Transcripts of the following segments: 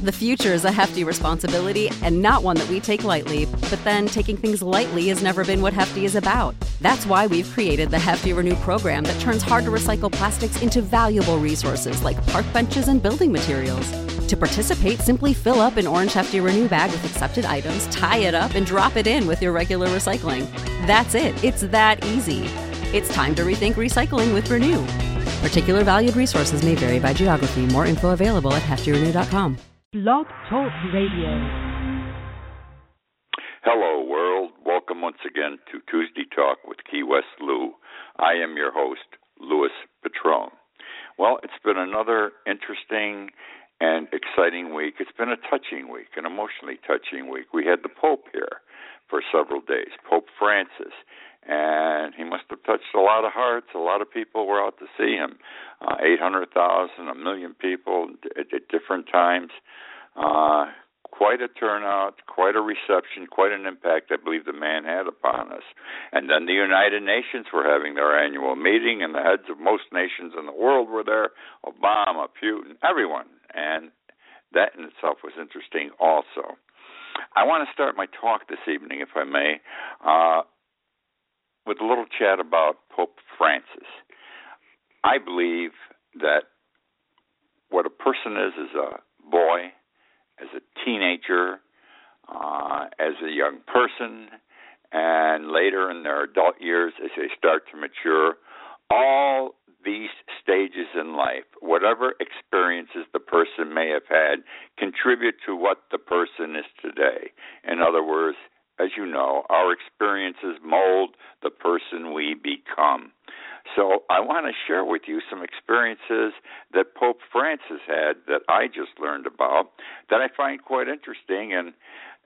The future is a hefty responsibility and not one that we take lightly, but then taking things lightly has never been what Hefty is about. That's why we've created the Hefty Renew program that turns hard-to-recycle plastics into valuable resources like park benches and building materials. To participate, simply fill up an orange Hefty Renew bag with accepted items, tie it up, and drop it in with your regular recycling. That's it. It's that easy. It's time to rethink recycling with Renew. Particular valued resources may vary by geography. More info available at heftyrenew.com. Blog Talk Radio. Hello, world. Welcome once again to Tuesday Talk with Key West Lou. I am your host, Louis Patrone. Well, it's been another interesting and exciting week. It's been a touching week, an emotionally touching week. We had the Pope here for several days, Pope Francis, and he must have touched a lot of hearts. A lot of people were out to see him, 800,000, 1 million people at different times. Quite a turnout, quite a reception, quite an impact I believe the man had upon us. And then the United Nations were having their annual meeting, and the heads of most nations in the world were there, Obama, Putin, everyone. And that in itself was interesting also. I want to start my talk this evening, if I may, with a little chat about Pope Francis. I believe that what a person is a boy, as a teenager, as a young person, and later in their adult years as they start to mature, all these stages in life, whatever experiences the person may have had, contribute to what the person is today. In other words, as you know, our experiences mold the person we become. So I want to share with you some experiences that Pope Francis had that I just learned about that I find quite interesting. And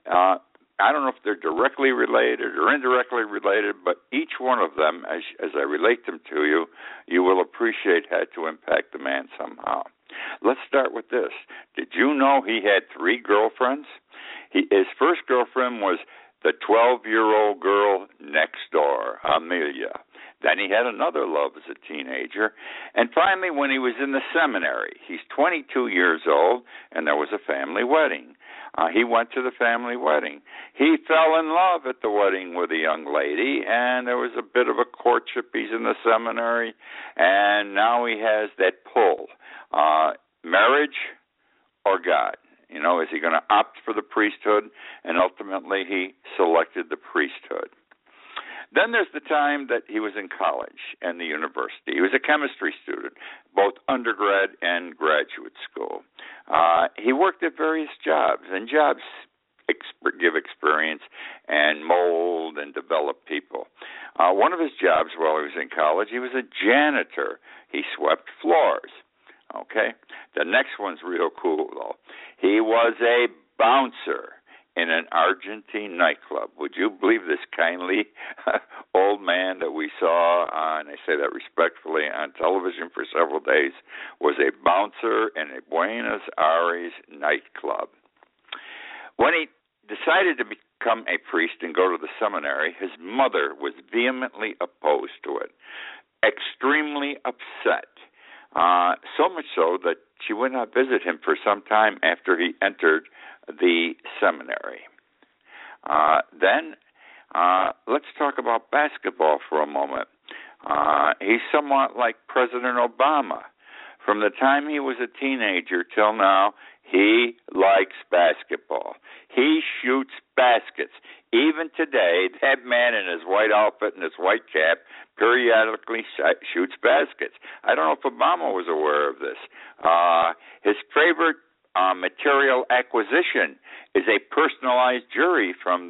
I don't know if they're directly related or indirectly related, but each one of them, as I relate them to you, you will appreciate had to impact the man somehow. Let's start with this. Did you know he had 3 girlfriends? His first girlfriend was the 12-year-old girl next door, Amelia. Then he had another love as a teenager. And finally, when he was in the seminary, he's 22 years old, and there was a family wedding. He went to the family wedding. He fell in love at the wedding with a young lady, and there was a bit of a courtship. He's in the seminary, and now he has that pull. Marriage or God? You know, is he going to opt for the priesthood? And ultimately, he selected the priesthood. Then there's the time that he was in college and the university. He was a chemistry student, both undergrad and graduate school. He worked at various jobs, and jobs give experience and mold and develop people. One of his jobs while he was in college, he was a janitor. He swept floors. Okay? The next one's real cool, though. He was a bouncer in an Argentine nightclub. Would you believe this kindly old man that we saw on, I say that respectfully, on television for several days, was a bouncer in a Buenos Aires nightclub. When he decided to become a priest and go to the seminary, his mother was vehemently opposed to it, extremely upset. So much so that she would not visit him for some time after he entered the seminary. Then let's talk about basketball for a moment. He's somewhat like President Obama. From the time he was a teenager till now, he likes basketball. He shoots baskets. Even today, that man in his white outfit and his white cap periodically shoots baskets. I don't know if Obama was aware of this. His favorite material acquisition is a personalized jersey from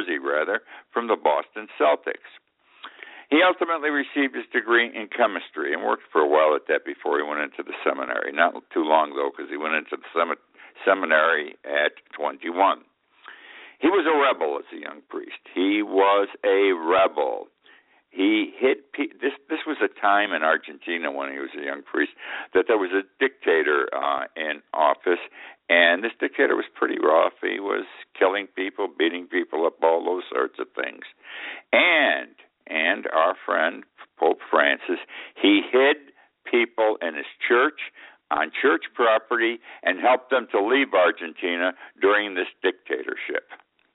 the Boston Celtics. He ultimately received his degree in chemistry and worked for a while at that before he went into the seminary. Not too long, though, because he went into the seminary at 21. He was a rebel as a young priest. He was a rebel. He hid this was a time in Argentina when he was a young priest that there was a dictator in office, and this dictator was pretty rough. He was killing people, beating people up, all those sorts of things. And our friend Pope Francis, he hid people in his church on church property and helped them to leave Argentina during this dictatorship.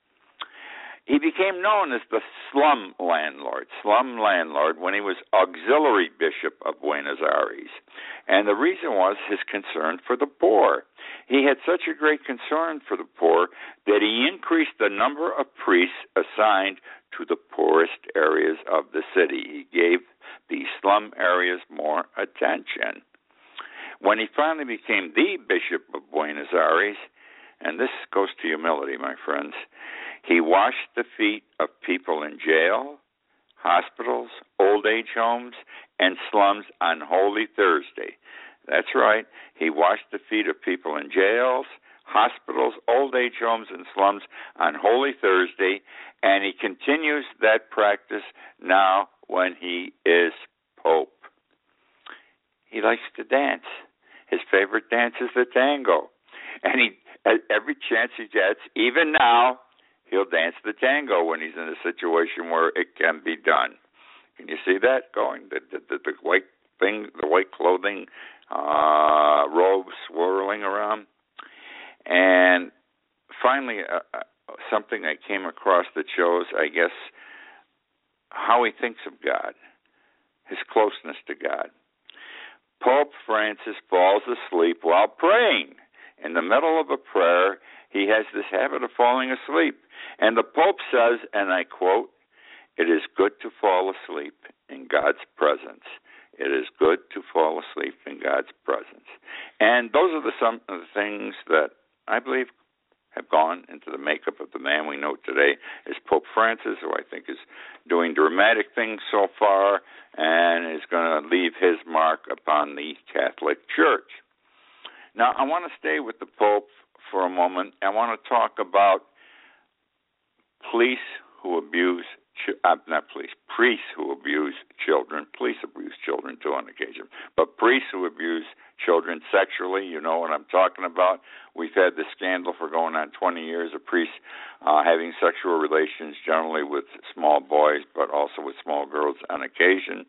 He became known as the slum landlord, when he was auxiliary bishop of Buenos Aires. And the reason was his concern for the poor. He had such a great concern for the poor that he increased the number of priests assigned to the poorest areas of the city. He gave the slum areas more attention. When he finally became the Bishop of Buenos Aires, and this goes to humility, my friends, he washed the feet of people in jail, hospitals, old age homes, and slums on Holy Thursday. That's right. He washed the feet of people in jails, hospitals, old age homes, and slums on Holy Thursday, and he continues that practice now when he is Pope. He likes to dance. His favorite dance is the tango. And at every chance he gets, even now, he'll dance the tango when he's in a situation where it can be done. Can you see that going? The white thing, the white clothing, robes swirling around. And finally, something I came across that shows, I guess, how he thinks of God, his closeness to God. Pope Francis falls asleep while praying. In the middle of a prayer, he has this habit of falling asleep. And the Pope says, and I quote, "It is good to fall asleep in God's presence. It is good to fall asleep in God's presence." And those are some of the things that I believe have gone into the makeup of the man we know today as Pope Francis, who I think is doing dramatic things so far and is going to leave his mark upon the Catholic Church. Now, I want to stay with the Pope for a moment. I want to talk about priests who abuse children. Police abuse children too on occasion, but priests who abuse children sexually, you know what I'm talking about. We've had this scandal for going on 20 years of priests having sexual relations generally with small boys, but also with small girls on occasion.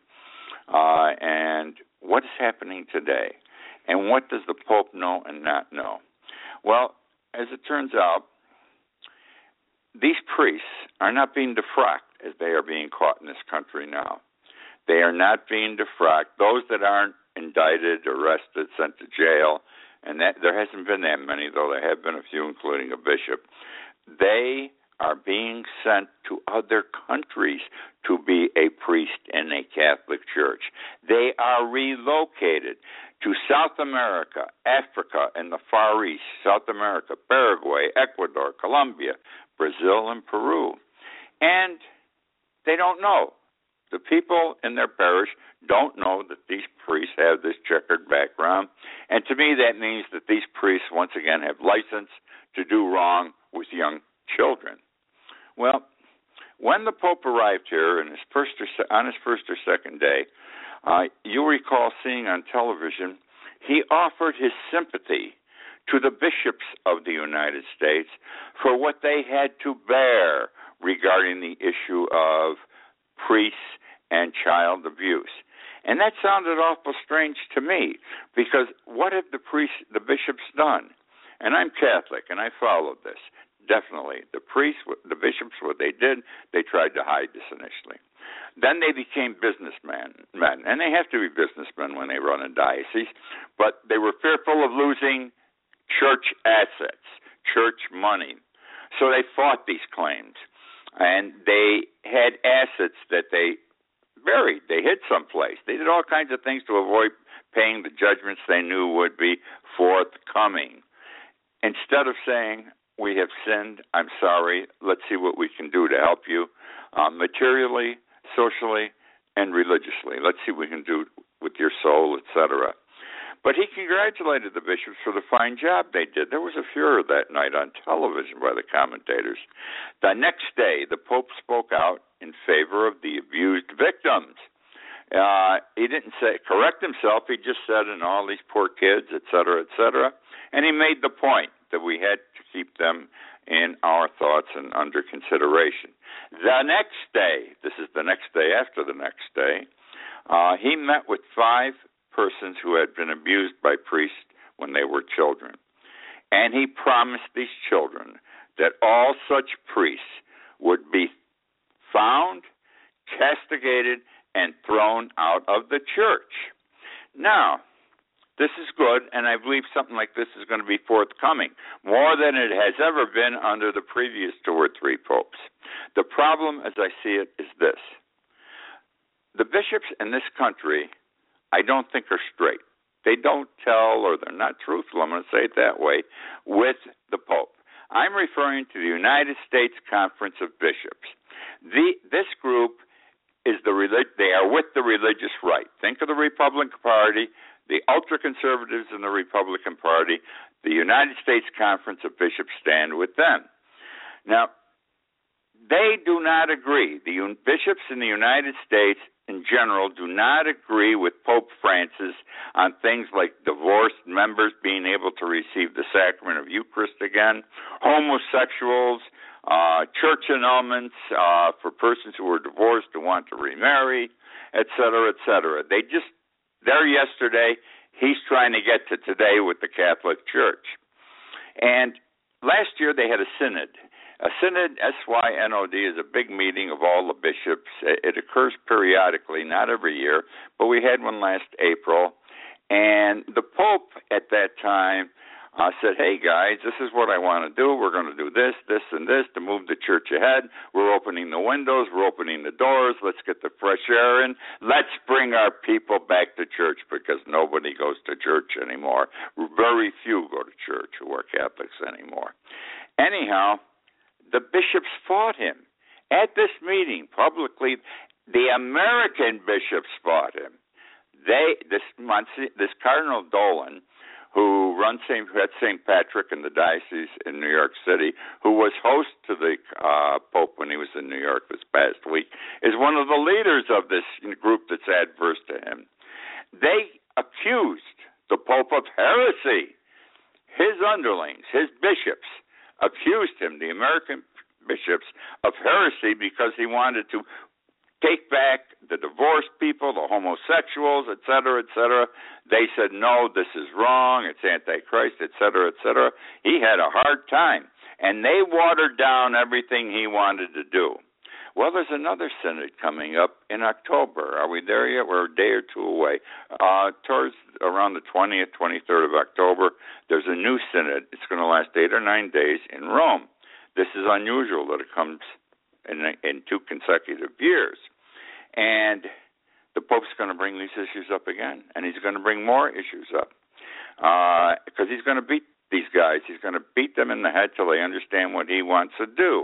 And what is happening today? And what does the Pope know and not know? Well, as it turns out, these priests are not being defrocked as they are being caught in this country now. They are not being defrocked. Those that aren't indicted, arrested, sent to jail, and that there hasn't been that many, though there have been a few, including a bishop, they are being sent to other countries to be a priest in a Catholic church. They are relocated to South America, Africa, and the Far East, South America, Paraguay, Ecuador, Colombia, Brazil, and Peru. And they don't know. The people in their parish don't know that these priests have this checkered background. And to me, that means that these priests, once again, have license to do wrong with young children. Well, when the Pope arrived here on his first or second day, you'll recall seeing on television, he offered his sympathy to the bishops of the United States for what they had to bear regarding the issue of priests and child abuse. And that sounded awful strange to me, because what have the bishops done? And I'm Catholic, and I followed this. Definitely. The bishops, what they did, they tried to hide this initially. Then they became businessmen, and they have to be businessmen when they run a diocese, but they were fearful of losing church assets, church money. So they fought these claims, and they had assets that they buried. They hid someplace. They did all kinds of things to avoid paying the judgments they knew would be forthcoming. Instead of saying, "We have sinned, I'm sorry, let's see what we can do to help you materially, socially, and religiously. Let's see what we can do with your soul," etc. But he congratulated the bishops for the fine job they did. There was a furor that night on television by the commentators. The next day, the Pope spoke out in favor of the abused victims. He didn't correct himself. He just said, "and all these poor kids," etc., etc. And he made the point that we had to keep them in our thoughts and under consideration. The next day, this is the next day after the next day, he met with 5 persons who had been abused by priests when they were children. And he promised these children that all such priests would be found, castigated, and thrown out of the church. Now, this is good, and I believe something like this is going to be forthcoming, more than it has ever been under the previous 2 or 3 popes. The problem, as I see it, is this. The bishops in this country, I don't think are straight. They don't tell, or they're not truthful, I'm going to say it that way, with the Pope. I'm referring to the United States Conference of Bishops. This group is they are with the religious right. Think of the Republican Party, the ultra-conservatives in the Republican Party. The United States Conference of Bishops stand with them. Now, they do not agree. The bishops in the United States in general do not agree with Pope Francis on things like divorced members being able to receive the sacrament of Eucharist again, homosexuals, church annulments for persons who are divorced who want to remarry, et cetera, et cetera. There yesterday, he's trying to get to today with the Catholic Church. And last year they had a synod. A synod, SYNOD, is a big meeting of all the bishops. It occurs periodically, not every year, but we had one last April. And the Pope at that time said, hey, guys, this is what I want to do. We're going to do this, this, and this to move the church ahead. We're opening the windows. We're opening the doors. Let's get the fresh air in. Let's bring our people back to church because nobody goes to church anymore. Very few go to church who are Catholics anymore. Anyhow, the bishops fought him. At this meeting, publicly, the American bishops fought him. This Cardinal Dolan, who had St. Patrick in the diocese in New York City, who was host to the Pope when he was in New York this past week, is one of the leaders of this group that's adverse to him. They accused the Pope of heresy. His underlings, his bishops, accused him, the American bishops, of heresy because he wanted to take back the divorced people, the homosexuals, et cetera, et cetera. They said, no, this is wrong, it's antichrist, et cetera, et cetera. He had a hard time, and they watered down everything he wanted to do. Well, there's another synod coming up in October. Are we there yet? We're a day or two away. Towards around the 20th, 23rd of October, there's a new synod. It's going to last 8 or 9 days in Rome. This is unusual that it comes in 2 consecutive years. And the Pope's going to bring these issues up again, and he's going to bring more issues up because he's going to beat these guys. He's going to beat them in the head till they understand what he wants to do.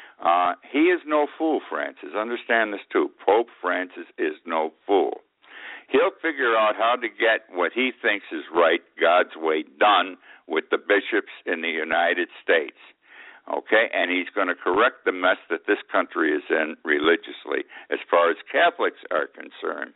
He is no fool, Francis. Understand this, too. Pope Francis is no fool. He'll figure out how to get what he thinks is right, God's way, done with the bishops in the United States. Okay? And he's going to correct the mess that this country is in religiously as far as Catholics are concerned.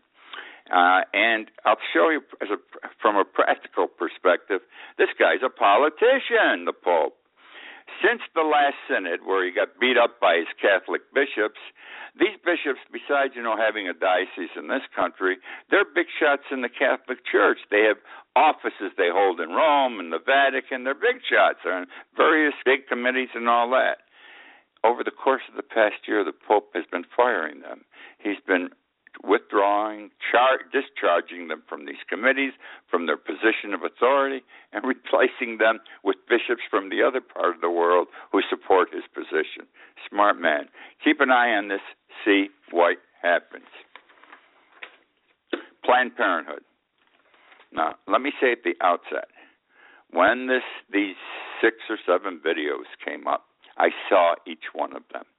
And I'll show you from a practical perspective, this guy's a politician, the Pope. Since the last synod, where he got beat up by his Catholic bishops, these bishops, besides, having a diocese in this country, they're big shots in the Catholic Church. They have offices they hold in Rome and the Vatican. They're big shots. They're on various big committees and all that. Over the course of the past year, the Pope has been firing them. He's been withdrawing, discharging them from these committees, from their position of authority, and replacing them with bishops from the other part of the world who support his position. Smart man. Keep an eye on this, see what happens. Planned Parenthood. Now, let me say at the outset, when these 6 or 7 videos came up, I saw each one of them.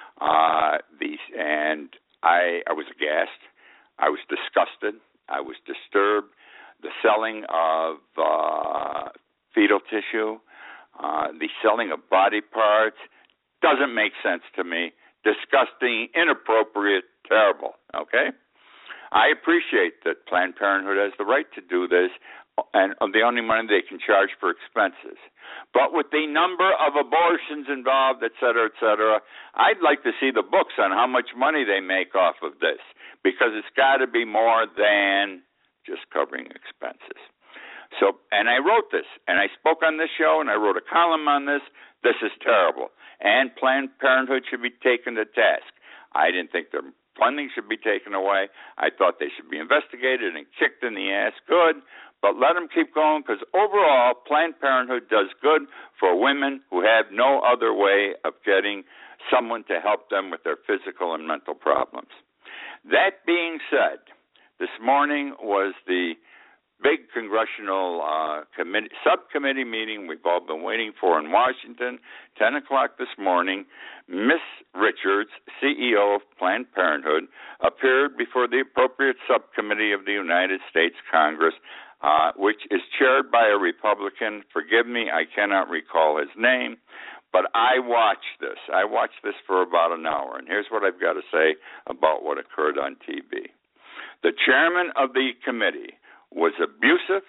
I was aghast. I was disgusted. I was disturbed. The selling of fetal tissue, the selling of body parts doesn't make sense to me. Disgusting, inappropriate, terrible. Okay? I appreciate that Planned Parenthood has the right to do this, and the only money they can charge for expenses. But with the number of abortions involved, et cetera, I'd like to see the books on how much money they make off of this, because it's got to be more than just covering expenses. So, and I wrote this, and I spoke on this show, and I wrote a column on this. This is terrible. And Planned Parenthood should be taken to task. I didn't think their funding should be taken away. I thought they should be investigated and kicked in the ass. Good. But let them keep going, because overall, Planned Parenthood does good for women who have no other way of getting someone to help them with their physical and mental problems. That being said, this morning was the big congressional subcommittee meeting we've all been waiting for in Washington, 10 o'clock this morning. Ms. Richards, CEO of Planned Parenthood, appeared before the appropriate subcommittee of the United States Congress, which is chaired by a Republican. Forgive me, I cannot recall his name, but I watched this. I watched this for about an hour, and here's what I've got to say about what occurred on TV. The chairman of the committee was abusive,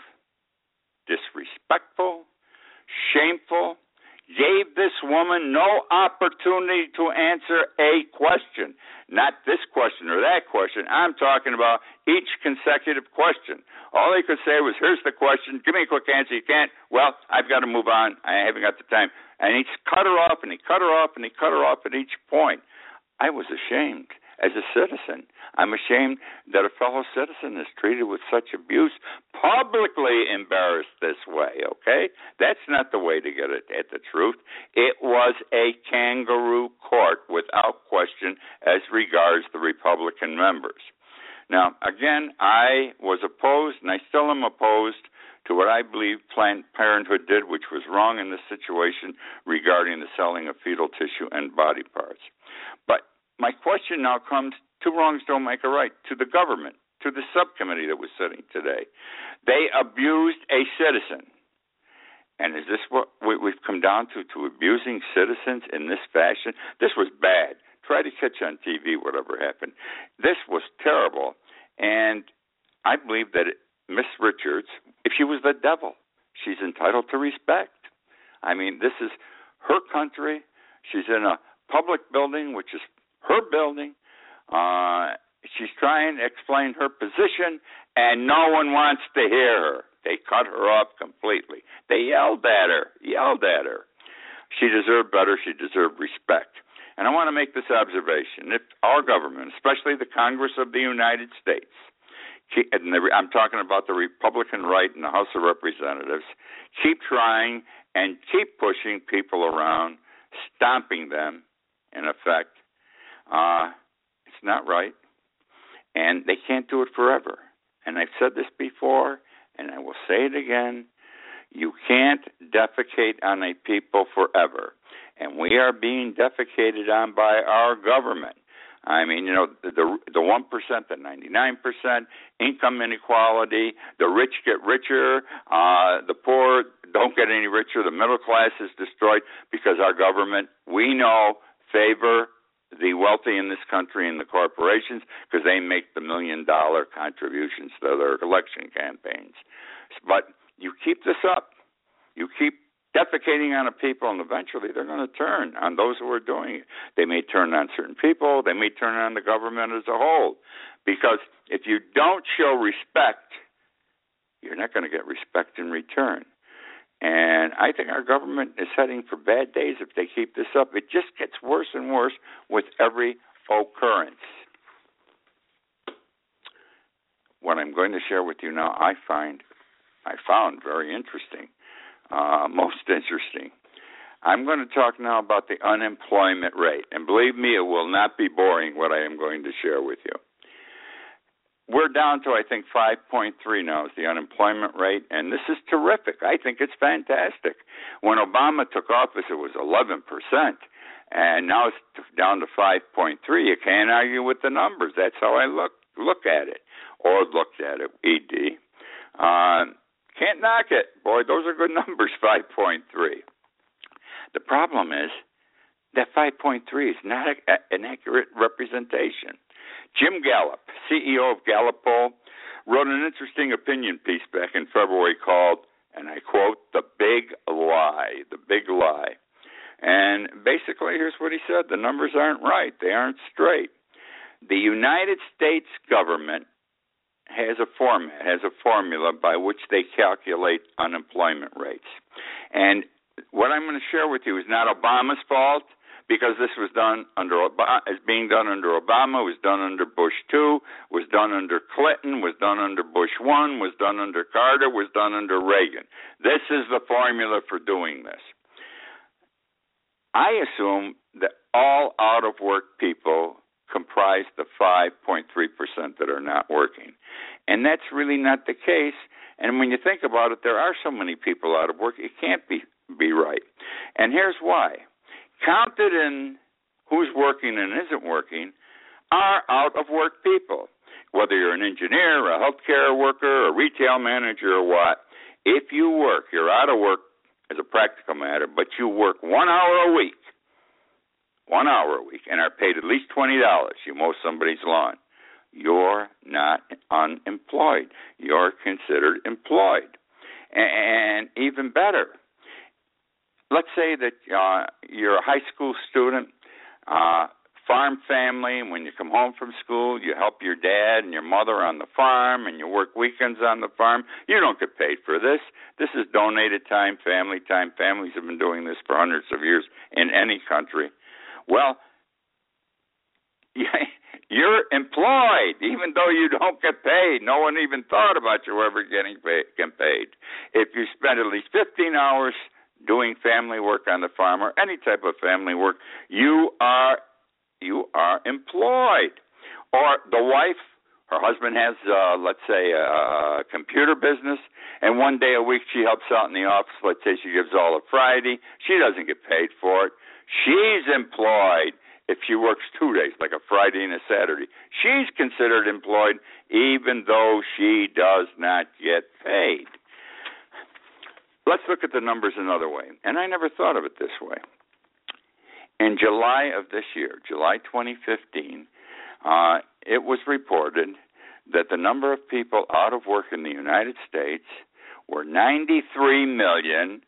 disrespectful, shameful, gave this woman no opportunity to answer a question. Not this question or that question. I'm talking about each consecutive question. All he could say was, here's the question. Give me a quick answer. You can't. Well, I've got to move on. I haven't got the time. And he cut her off, and he cut her off, and he cut her off at each point. I was ashamed. As a citizen, I'm ashamed that a fellow citizen is treated with such abuse, publicly embarrassed this way, okay? That's not the way to get at the truth. It was a kangaroo court without question as regards the Republican members. Now, again, I was opposed, and I still am opposed to what I believe Planned Parenthood did, which was wrong in this situation regarding the selling of fetal tissue and body parts. But my question now comes, two wrongs don't make a right, to the government, to the subcommittee that was sitting today. They abused a citizen. And is this what we've come down to abusing citizens in this fashion? This was bad. Try to catch on TV whatever happened. This was terrible. And I believe that Miss Richards, if she was the devil, she's entitled to respect. I mean, this is her country. She's in a public building, which is her building. She's trying to explain her position, and no one wants to hear her. They cut her off completely. They yelled at her. She deserved better. She deserved respect. And I want to make this observation. If our government, especially the Congress of the United States, I'm talking about the Republican right in the House of Representatives, keep trying and keep pushing people around, stomping them, in effect, it's not right, and they can't do it forever. And I've said this before, and I will say it again, you can't defecate on a people forever, and we are being defecated on by our government. I mean, you know, the 1%, the 99%, income inequality, the rich get richer, the poor don't get any richer, the middle class is destroyed because our government, we know, favor the wealthy in this country and the corporations because they make the $1 million contributions to their election campaigns. But you keep this up, you keep defecating on a people, and eventually they're going to turn on those who are doing it. They may turn on certain people. They may turn on the government as a whole. Because if you don't show respect, you're not going to get respect in return. And I think our government is heading for bad days if they keep this up. It just gets worse and worse with every occurrence. What I'm going to share with you now, I found very interesting, most interesting. I'm going to talk now about the unemployment rate. And believe me, it will not be boring what I am going to share with you. We're down to, I think, 5.3 now is the unemployment rate, and this is terrific. I think it's fantastic. When Obama took office, it was 11%, and now it's down to 5.3. You can't argue with the numbers. That's how I look at it, or looked at it, ED. Can't knock it. Boy, those are good numbers, 5.3. The problem is that 5.3 is not an accurate representation. Jim Gallup, CEO of Gallup Poll, wrote an interesting opinion piece back in February called, and I quote, "The Big Lie," the big lie. And basically, here's what he said. The numbers aren't right. They aren't straight. The United States government has a format, has a formula by which they calculate unemployment rates. And what I'm going to share with you is not Obama's fault, because this was done under Obama, is being done under Obama, was done under Bush 2, was done under Clinton, was done under Bush 1, was done under Carter, was done under Reagan. This is the formula for doing this. I assume that all out-of-work people comprise the 5.3% that are not working. And that's really not the case. And when you think about it, there are so many people out of work, it can't be right. And here's why. Counted in who's working and isn't working are out-of-work people. Whether you're an engineer, a healthcare worker, a retail manager, or what, if you work, you're out of work as a practical matter, but you work 1 hour a week, and are paid at least $20, you mow somebody's lawn, you're not unemployed. You're considered employed. And even better, let's say that you're a high school student, farm family, and when you come home from school, you help your dad and your mother on the farm, and you work weekends on the farm. You don't get paid for this. This is donated time, family time. Families have been doing this for hundreds of years in any country. Well, you're employed, even though you don't get paid. No one even thought about you ever getting paid. If you spend at least 15 hours doing family work on the farm or any type of family work, you are employed. Or the wife, her husband has, let's say, a computer business, and one day a week she helps out in the office. Let's say she gives all of Friday. She doesn't get paid for it. She's employed if she works 2 days, like a Friday and a Saturday. She's considered employed even though she does not get paid. Let's look at the numbers another way. And I never thought of it this way. In July of this year, July 2015, it was reported that the number of people out of work in the United States were 93,770,000.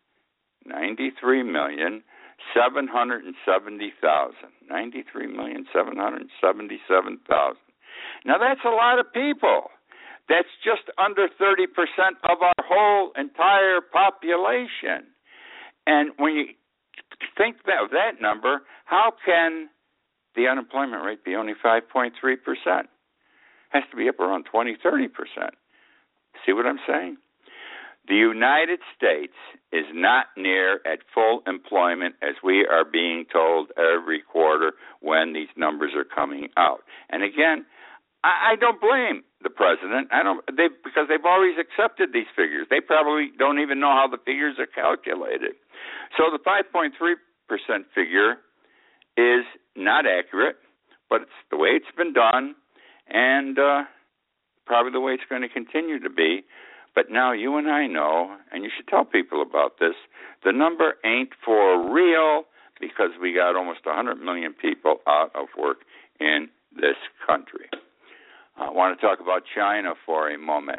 93,777,000. Now, that's a lot of people. That's just under 30% of our whole entire population. And when you think of that number, how can the unemployment rate be only 5.3%? It has to be up around 20, 30%. See what I'm saying? The United States is not near at full employment as we are being told every quarter when these numbers are coming out. And again, I don't blame the president. Because they've always accepted these figures. They probably don't even know how the figures are calculated. So the 5.3% figure is not accurate, but it's the way it's been done, and probably the way it's going to continue to be. But now you and I know, and you should tell people about this, the number ain't for real because we got almost 100 million people out of work in this country. I want to talk about China for a moment.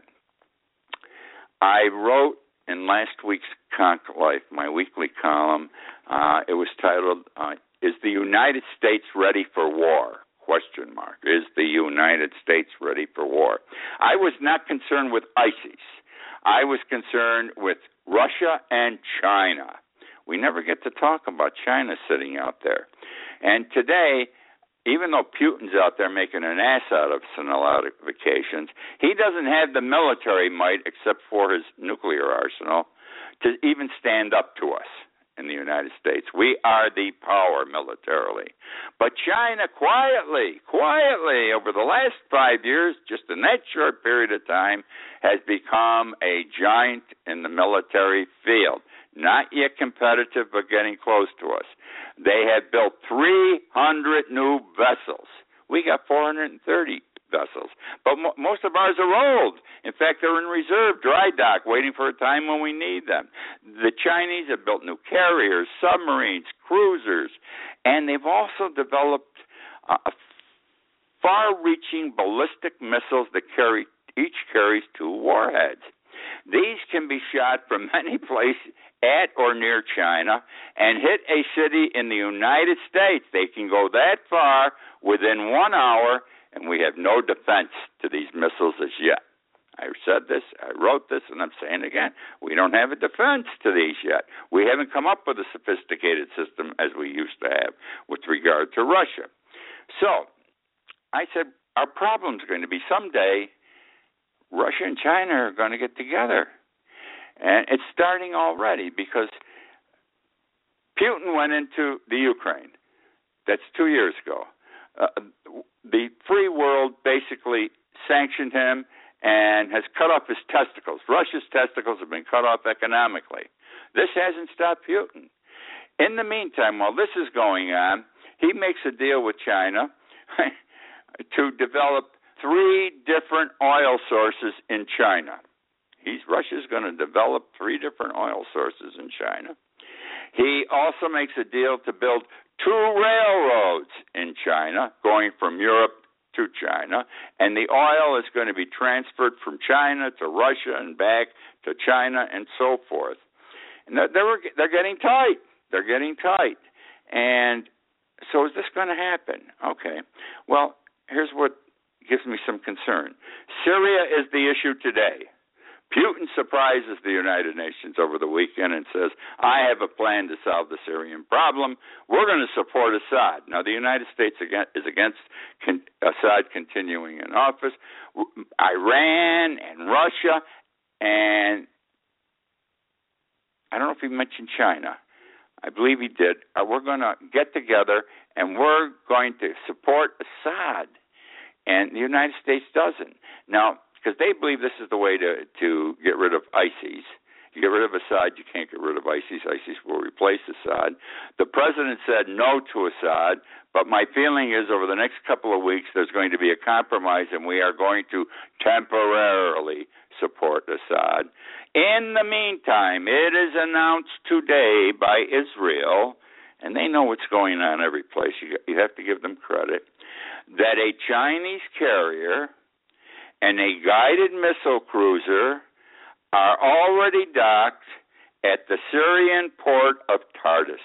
I wrote in last week's Conch Life, my weekly column, it was titled, Is the United States Ready for War? ? Is the United States ready for war? I was not concerned with ISIS. I was concerned with Russia and China. We never get to talk about China sitting out there. And today, even though Putin's out there making an ass out of Sinaitic vacations, he doesn't have the military might, except for his nuclear arsenal, to even stand up to us in the United States. We are the power militarily. But China quietly, over the last 5 years, just in that short period of time, has become a giant in the military field. Not yet competitive, but getting close to us. They have built 300 new vessels. We got 430 vessels. But most of ours are old. In fact, they're in reserve, dry dock, waiting for a time when we need them. The Chinese have built new carriers, submarines, cruisers, and they've also developed far-reaching ballistic missiles that each carries 2 warheads. These can be shot from any place at or near China and hit a city in the United States. They can go that far within 1 hour, and we have no defense to these missiles as yet. I said this, I wrote this, and I'm saying again, we don't have a defense to these yet. We haven't come up with a sophisticated system as we used to have with regard to Russia. So I said, our problem's going to be someday Russia and China are going to get together. And it's starting already because Putin went into the Ukraine. That's 2 years ago. The free world basically sanctioned him and has cut off his testicles. Russia's testicles have been cut off economically. This hasn't stopped Putin. In the meantime, while this is going on, he makes a deal with China to develop 3 different oil sources in China. Russia's going to develop 3 different oil sources in China. He also makes a deal to build 2 railroads in China going from Europe to China, and the oil is going to be transferred from China to Russia and back to China and so forth. And they're getting tight. They're getting tight. And so is this going to happen? Okay. Well, here's what gives me some concern. Syria is the issue today. Putin surprises the United Nations over the weekend and says, I have a plan to solve the Syrian problem. We're going to support Assad. Now, the United States is against Assad continuing in office. Iran and Russia, and I don't know if he mentioned China. I believe he did. We're going to get together, and we're going to support Assad. And the United States doesn't. Now, because they believe this is the way to get rid of ISIS. You get rid of Assad, you can't get rid of ISIS. ISIS will replace Assad. The president said no to Assad, but my feeling is over the next couple of weeks there's going to be a compromise and we are going to temporarily support Assad. In the meantime, it is announced today by Israel, and they know what's going on every place. You have to give them credit, that a Chinese carrier and a guided missile cruiser are already docked at the Syrian port of Tartus,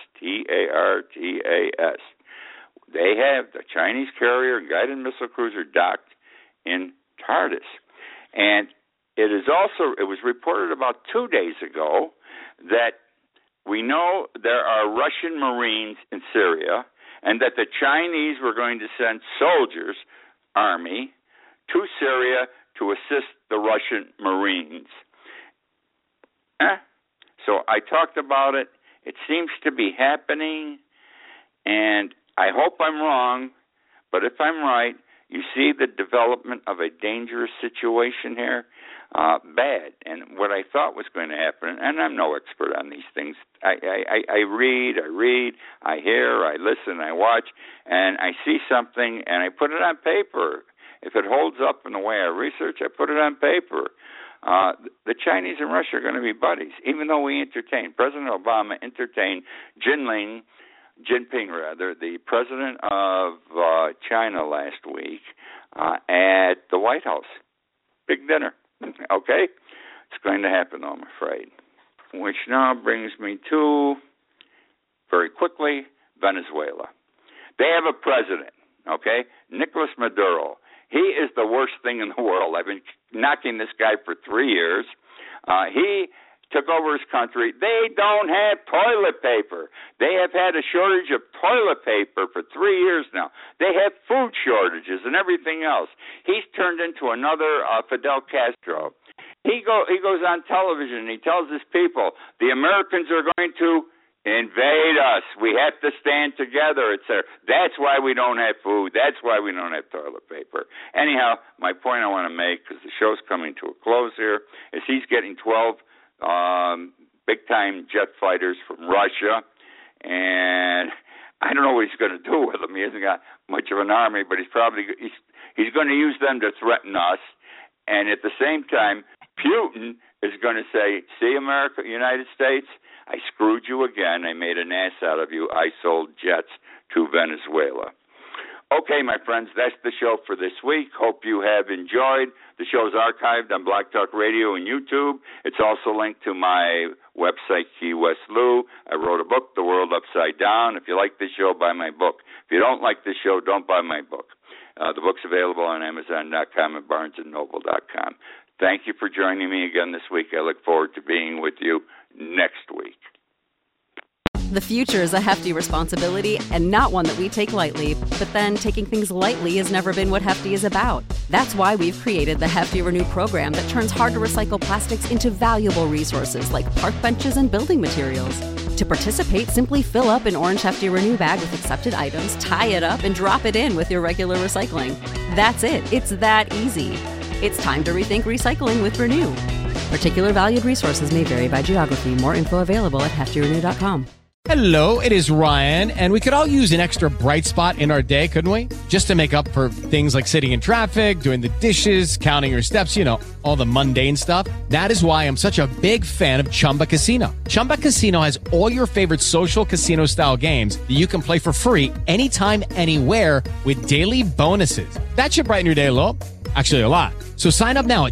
Tartas. They have the Chinese carrier and guided missile cruiser docked in Tartus. And it was reported about 2 days ago that we know there are Russian Marines in Syria and that the Chinese were going to send soldiers, army, to Syria to assist the Russian Marines. So I talked about it. It seems to be happening, and I hope I'm wrong, but if I'm right, you see the development of a dangerous situation here, bad. And what I thought was going to happen, and I'm no expert on these things, I read, I hear, I listen, I watch, and I see something, and I put it on paper. If it holds up in the way I research, I put it on paper. The Chinese and Russia are going to be buddies, even though President Obama entertained Jinping, the president of China last week, at the White House. Big dinner, okay? It's going to happen, though, I'm afraid. Which now brings me to, very quickly, Venezuela. They have a president, okay? Nicolas Maduro. He is the worst thing in the world. I've been knocking this guy for 3 years. He took over his country. They don't have toilet paper. They have had a shortage of toilet paper for 3 years now. They have food shortages and everything else. He's turned into another Fidel Castro. He goes on television and he tells his people, the Americans are going to invade us. We have to stand together, etc. That's why we don't have food. That's why we don't have toilet paper. Anyhow, my point I want to make, because the show's coming to a close here, is he's getting 12 big-time jet fighters from Russia, and I don't know what he's going to do with them. He hasn't got much of an army, but he's going to use them to threaten us. And at the same time, Putin is going to say, see, America, United States, I screwed you again. I made an ass out of you. I sold jets to Venezuela. Okay, my friends, that's the show for this week. Hope you have enjoyed. The show's archived on Blog Talk Radio and YouTube. It's also linked to my website, Key West Lou. I wrote a book, The World Upside Down. If you like this show, buy my book. If you don't like this show, don't buy my book. The book's available on Amazon.com and BarnesandNoble.com. Thank you for joining me again this week. I look forward to being with you next week. The future is a hefty responsibility and not one that we take lightly, but then taking things lightly has never been what Hefty is about. That's why we've created the Hefty Renew program that turns hard-to-recycle plastics into valuable resources like park benches and building materials. To participate, simply fill up an orange Hefty Renew bag with accepted items, tie it up, and drop it in with your regular recycling. That's it. It's that easy. It's time to rethink recycling with Renew. Particular valued resources may vary by geography. More info available at heftyrenew.com. Hello, it is Ryan, and we could all use an extra bright spot in our day, couldn't we? Just to make up for things like sitting in traffic, doing the dishes, counting your steps, you know, all the mundane stuff. That is why I'm such a big fan of Chumba Casino. Chumba Casino has all your favorite social casino-style games that you can play for free anytime, anywhere with daily bonuses. That should brighten your day a little. Actually, a lot. So sign up now at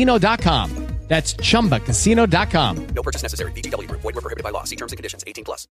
ChumbaCasino.com. That's ChumbaCasino.com. No purchase necessary. VGW Group. Void where prohibited by law. See terms and conditions. 18+.